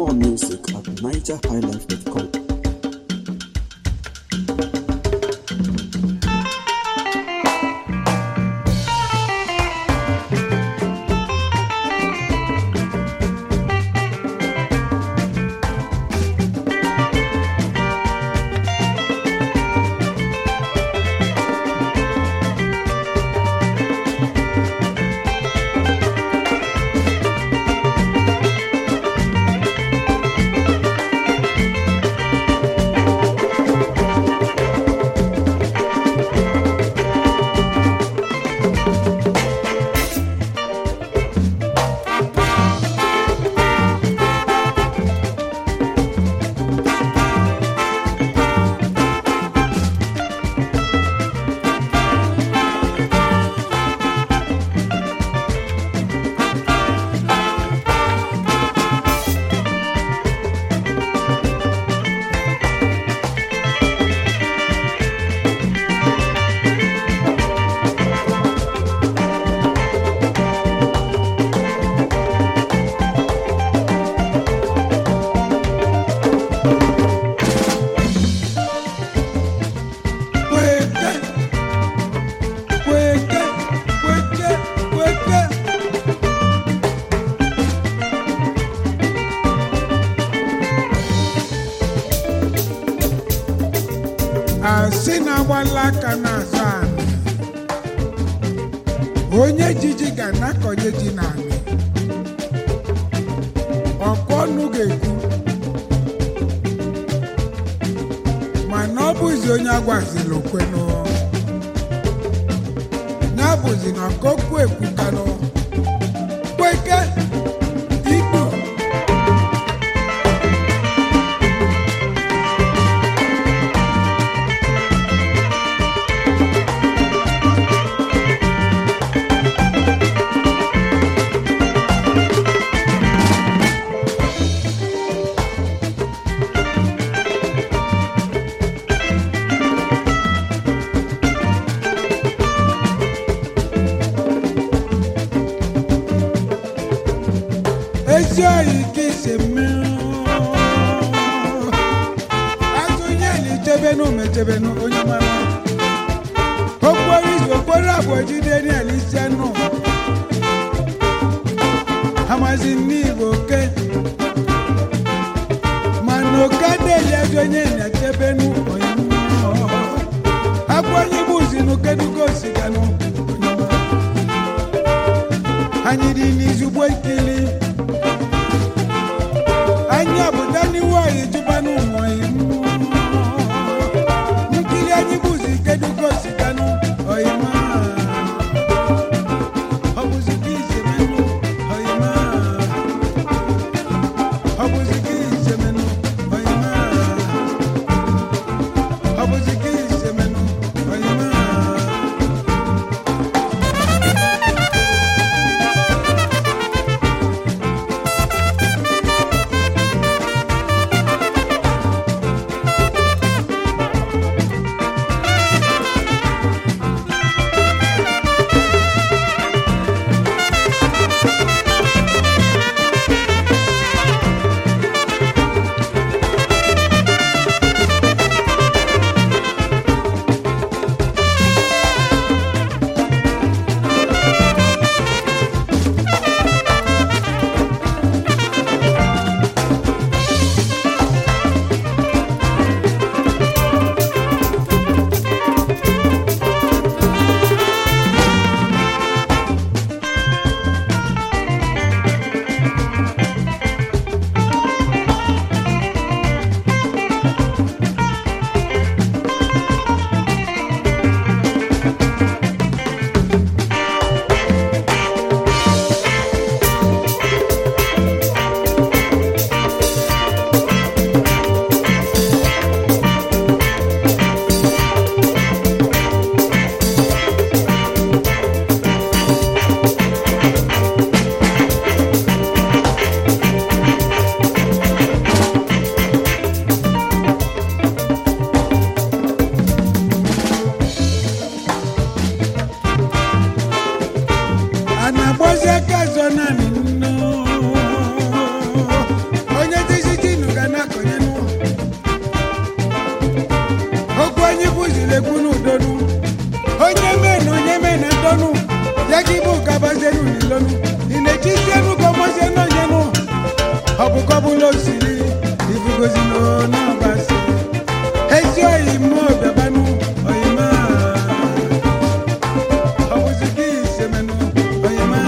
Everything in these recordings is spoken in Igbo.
More music at nigerhighlife.com. Asina wala kana zan onye jiji ga na konye ji na ani okonu ga-ekwu mana ọ bụzi onye agwazila okwenu na bụzi na kokwu ekwukanụ kweke ikpu Ejoyi kise me Atunye ni tebenu metebenu onye mara Okwori abojide ni Alicia no Amazi ni boke Manoka de yajonye ni tebenu onye Akwonyi buzi no kedugo sigano Anyidi ni zubwe ikili Anya budani wa ijubanu moimu Nkili anyibuzi keduko siganu oima Obuziki semenu oima Obuziki semenu oima Obuziki semenu oima donu inechi senu komo senu yenu obu kobulo siri ifugozi no na basi ezi oyimo bebanu oyima obu ziki semenu oyima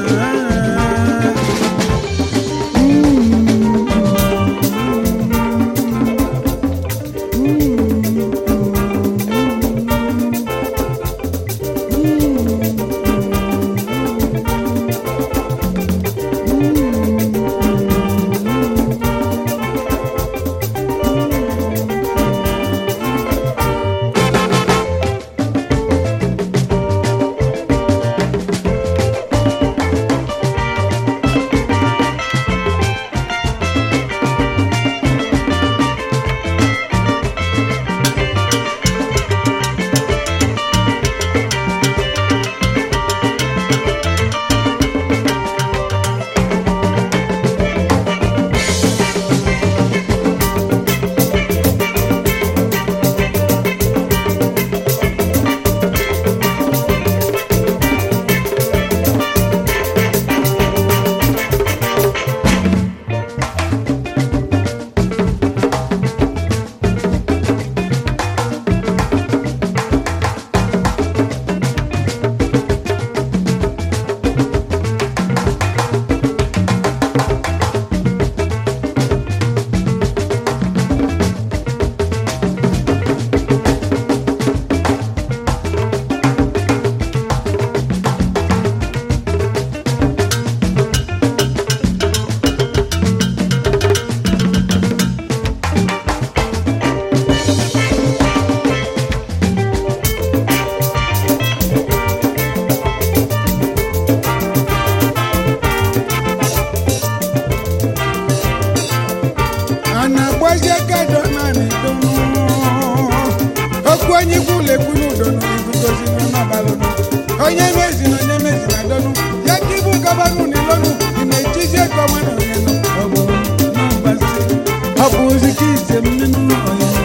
Onye kwule kwunu donu ibugozi no na balonu onye mezi na donu yakibu kabanu ni lonu inechize komano yenu obo no basi obu zikize minu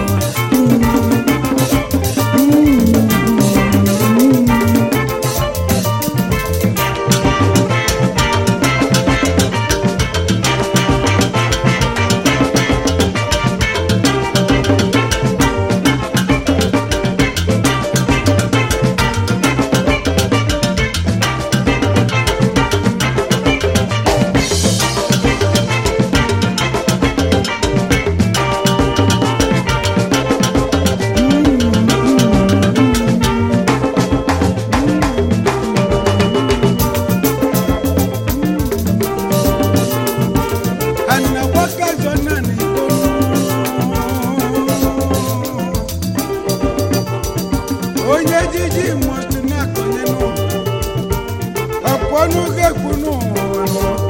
onye jiji mọtụ na-akọnye n'ụwa ọpụọ n'oge kwunu